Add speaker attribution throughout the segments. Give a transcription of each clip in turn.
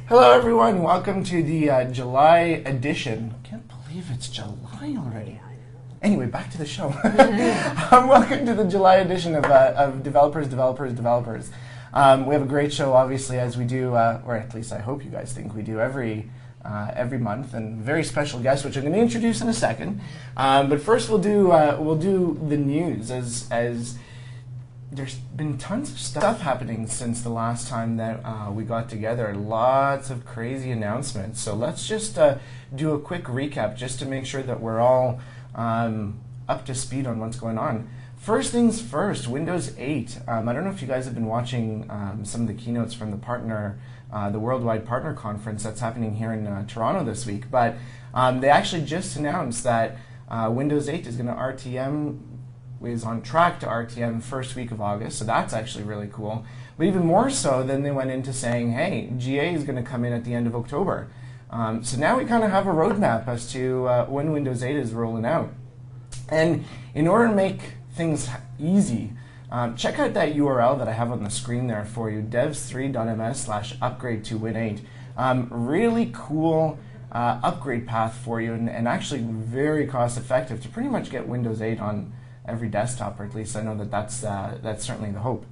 Speaker 1: Hello, everyone. Welcome to the July edition. Can't believe it's July already. Anyway, back to the show. Welcome to the July edition of Developers. We have a great show, obviously, as we do, or at least I hope you guys think we do every month, and very special guest, which I'm going to introduce in a second. But first, we'll do the news as there's been tons of stuff happening since the last time that we got together. Lots of crazy announcements. So let's just do a quick recap just to make sure that we're all up to speed on what's going on. First things first, Windows 8. I don't know if you guys have been watching some of the keynotes from the Worldwide Partner Conference that's happening here in Toronto this week, but they actually just announced that Windows 8 is going to RTM, is on track to RTM first week of August, so that's actually really cool. But even more so, then they went into saying, hey, GA is going to come in at the end of October. So now we kind of have a roadmap as to when Windows 8 is rolling out. And in order to make things easy, check out that URL that I have on the screen there for you, devs3.ms/upgrade to Win8. Really cool upgrade path for you, and actually very cost effective to pretty much get Windows 8 on every desktop, or at least I know that that's certainly the hope.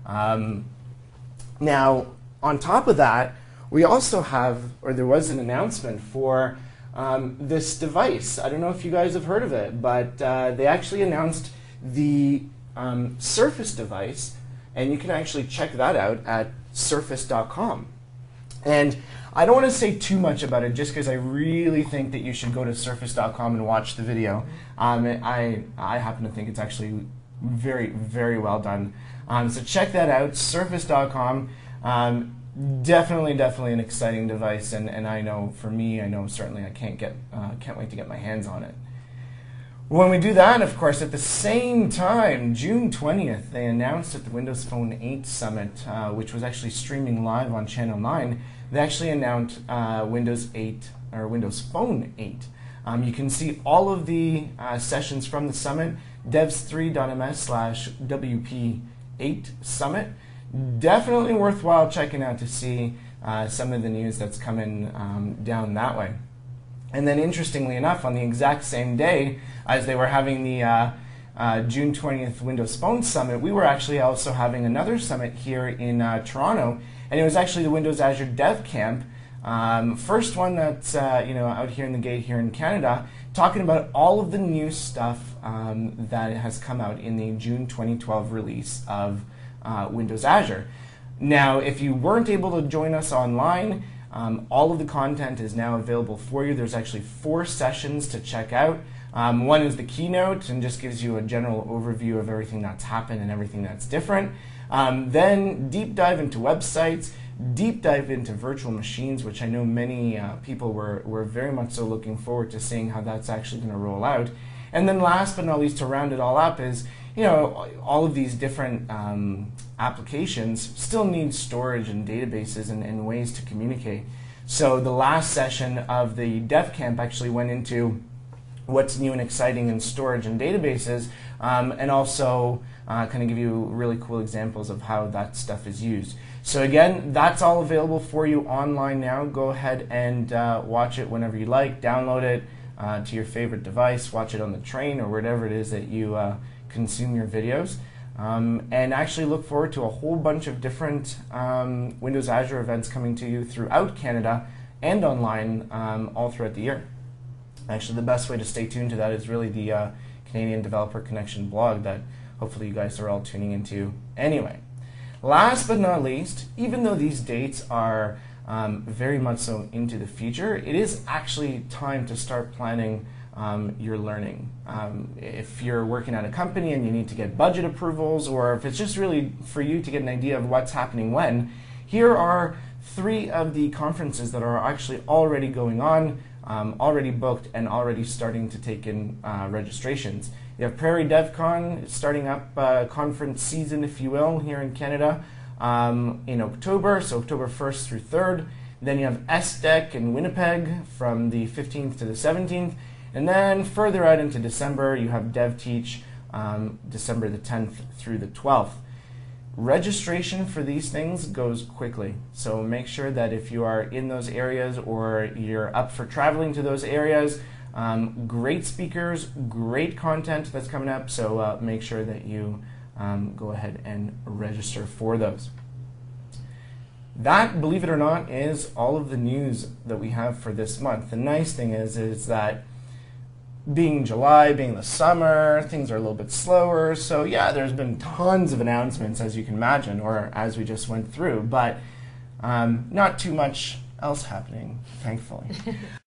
Speaker 1: Now, on top of that, we also have, or there was an announcement for this device. I don't know if you guys have heard of it, but they actually announced the Surface device, and you can actually check that out at surface.com. And I don't want to say too much about it just because I really think that you should go to surface.com and watch the video. I happen to think it's actually very, very well done. So check that out, surface.com. Definitely an exciting device, and I know for me, certainly I can't wait to get my hands on it. When we do that, of course, at the same time, June 20th, they announced at the Windows Phone 8 Summit, which was actually streaming live on Channel 9, they actually announced Windows 8, or Windows Phone 8. You can see all of the sessions from the summit, devs3.ms/WP8 Summit. Definitely worthwhile checking out to see some of the news that's coming down that way. And then interestingly enough, on the exact same day as they were having the June 20th Windows Phone Summit, we were actually also having another summit here in Toronto, and it was actually the Windows Azure Dev Camp, first one that's out here in the gate here in Canada, talking about all of the new stuff that has come out in the June 2012 release of Windows Azure. Now, if you weren't able to join us online, all of the content is now available for you. There's actually 4 sessions to check out. One is the keynote and just gives you a general overview of everything that's happened and everything that's different. Then deep dive into websites, deep dive into virtual machines, which I know many people were very much so looking forward to seeing how that's actually going to roll out. And then last but not least, to round it all up, is all of these different applications still need storage and databases and ways to communicate. So the last session of the Dev Camp actually went into what's new and exciting in storage and databases, and also kind of give you really cool examples of how that stuff is used. So again, that's all available for you online now. Go ahead and watch it whenever you like. Download it to your favorite device, watch it on the train or whatever it is that you consume your videos. And actually look forward to a whole bunch of different Windows Azure events coming to you throughout Canada and online all throughout the year. Actually, the best way to stay tuned to that is really the Canadian Developer Connection blog that hopefully you guys are all tuning into anyway. Last but not least, even though these dates are very much so into the future, it is actually time to start planning your learning. If you're working at a company and you need to get budget approvals, or if it's just really for you to get an idea of what's happening when, here are 3 of the conferences that are actually already going on, already booked, and already starting to take in registrations. You have Prairie DevCon starting up conference season, if you will, here in Canada in October, so October 1st through 3rd. Then you have SDEC in Winnipeg from the 15th to the 17th. And then further out into December, you have DevTeach December the 10th through the 12th. Registration for these things goes quickly, so make sure that if you are in those areas or you're up for traveling to those areas, great speakers, great content that's coming up, so make sure that you go ahead and register for those. That, believe it or not, is all of the news that we have for this month. The nice thing is that being July, being the summer, things are a little bit slower. So yeah, there's been tons of announcements, as you can imagine, or as we just went through, but not too much else happening, thankfully.